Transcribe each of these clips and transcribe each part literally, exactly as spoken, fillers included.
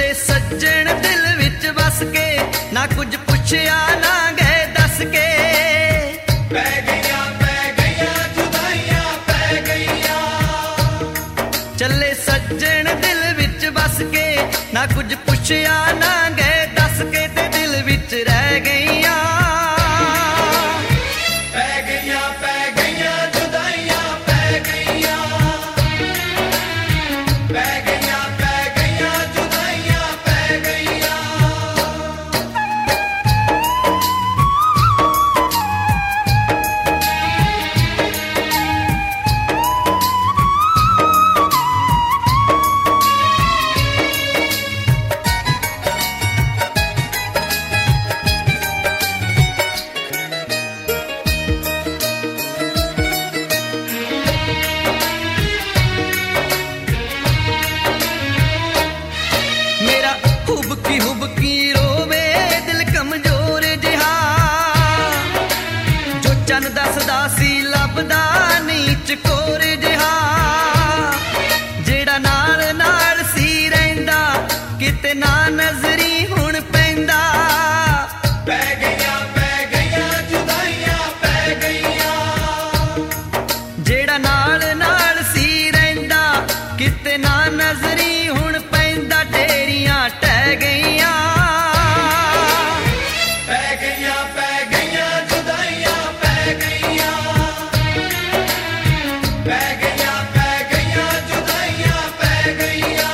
ਚੱਲੇ ਸੱਜਣ ਦਿਲ ਵਿੱਚ ਵਸ ਕੇ, ਨਾ ਕੁਝ ਪੁੱਛਿਆ ਨਾ ਗਏ ਦੱਸ ਕੇ। ਪੈ ਗਈਆਂ ਪੈ ਗਈਆਂ ਜੁਦਾਈਆਂ ਪੈ ਗਈਆਂ, ਚੱਲੇ ਸੱਜਣ ਦਿਲ ਵਿੱਚ ਵਸ ਕੇ, ਨਾ ਕੁਝ ਪੁੱਛਿਆ ਨਾ ਗਏ ਦੱਸ ਕੇ, ਤੇ ਦਿਲ ਵਿੱਚ ਰਹਿ ਗਈਆਂ। ਪੈ ਗਈਆਂ ਪੈ ਗਈਆਂ ਜੁਦਾਈਆਂ ਪੈ ਗਈਆਂ, ਪੈ ਗਈਆਂ ਪੈ ਗਈਆਂ ਜੁਦਾਈਆਂ ਪੈ ਗਈਆਂ। ਮੇਰਾ ਹੁਬਕੀ ਹੁਬਕੀ ਰੋਵੇ ਦਿਲ ਕਮਜ਼ੋਰ ਜਿਹਾ, ਜੋ ਚੰਨ ਦੱਸਦਾ ਸੀ ਲੱਭਦਾ ਨਹੀਂ ਚਕੋਰ ਜਿਹਾ, ਜਿਹੜਾ ਨਾਲ ਨਾਲ ਸੀ ਰਹਿੰਦਾ ਕਿਤੇ ਨਾ ਨਜ਼ਰੀ ਹੁਣ ਪੈਂਦਾ। ਪੈ ਗਈਆਂ ਪੈ ਗਈਆਂ ਜੁਦਾਈਆਂ ਪੈ ਗਈਆਂ, ਜਿਹੜਾ ਨਾਲ ਨਾਲ ਸੀ ਰਹਿੰਦਾ ਕਿਤੇ ਨਾ ਨਜ਼ਰੀ ਹੁਣ ਪੈਂਦਾ, ਢੇਰੀਆਂ ਟਹਿ ਗਈਆਂ। ਪੈ ਗਈਆਂ ਪੈ ਗਈਆਂ ਜੁਦਾਈਆਂ ਪੈ ਗਈਆਂ, ਪੈ ਗਈਆਂ ਪੈ ਗਈਆਂ ਜੁਦਾਈਆਂ ਪੈ ਗਈਆਂ।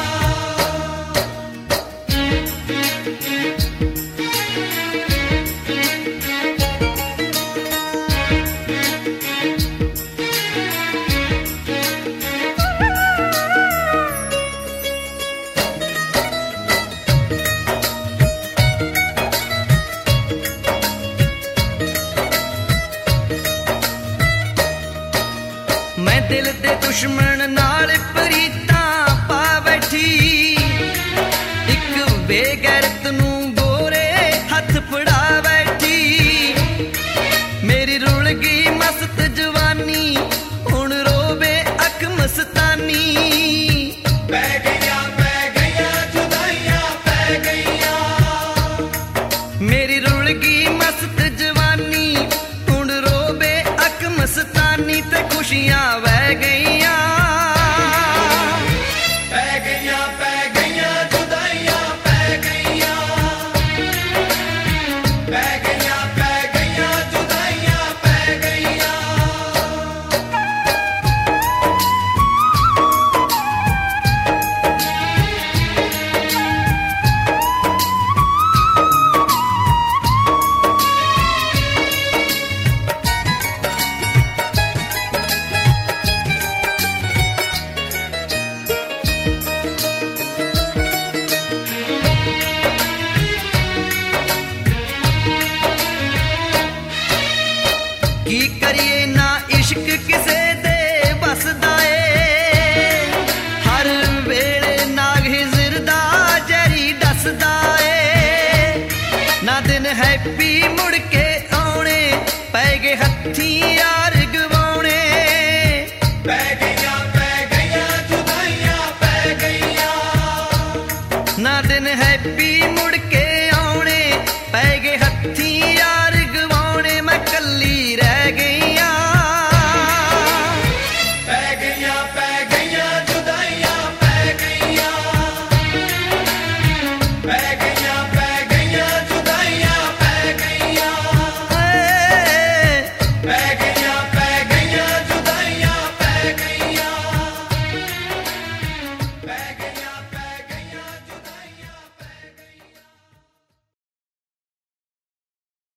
ਮੈਂ ਦਿਲ ਦੇ ਦੁਸ਼ਮਣ ਨਾਲ ਪ੍ਰੀਤਾਂ ਪਾ ਬੈਠੀ, ਇੱਕ ਬੇਗੈਰਤ ਨੂੰ ਗੋਰੇ ਹੱਥ ਫੜਾ ਬੈਠੀ। ਮੇਰੀ ਰੁਲ ਗਈ ਮਸਤ ਜਵਾਨੀ, ਹੁਣ ਰੋਵੇ ਅੱਖ ਮਸਤਾਨੀ। ਪੈ ਗਈਆਂ ਪੈ ਗਈਆਂ ਜੁਦਾਈਆਂ ਪੈ ਗਈਆਂ, ਮੇਰੀ ਰੁਲ ਗਈ ਮਸਤ ਜਵਾਨੀ, ਹੁਣ ਰੋਵੇ ਅੱਖ ਮਸਤਾਨੀ, ਤੇ ਖੁਸ਼ੀਆਂ ਵਹਿ ਗਈਆਂ। ਪੈ ਗਈਆਂ ਪੈ ਗਈਆਂ ਜੁਦਾਈਆਂ ਪੈ ਗਈਆਂ, ਪੈ ਗਈਆਂ ਪੈ ਗਈਆਂ ਜੁਦਾਈਆਂ ਪੈ ਗਈਆਂ। ਕੀ ਕਰੀਏ ਨਾ ਇਸ਼ਕ ਕਿਸੇ ਦੇ ਵਸਦਾ ਏ, ਹਰ ਵੇਲੇ ਨਾਗ ਹਿਜ਼ਰ ਦਾ ਜਰੀ ਦੱਸਦਾ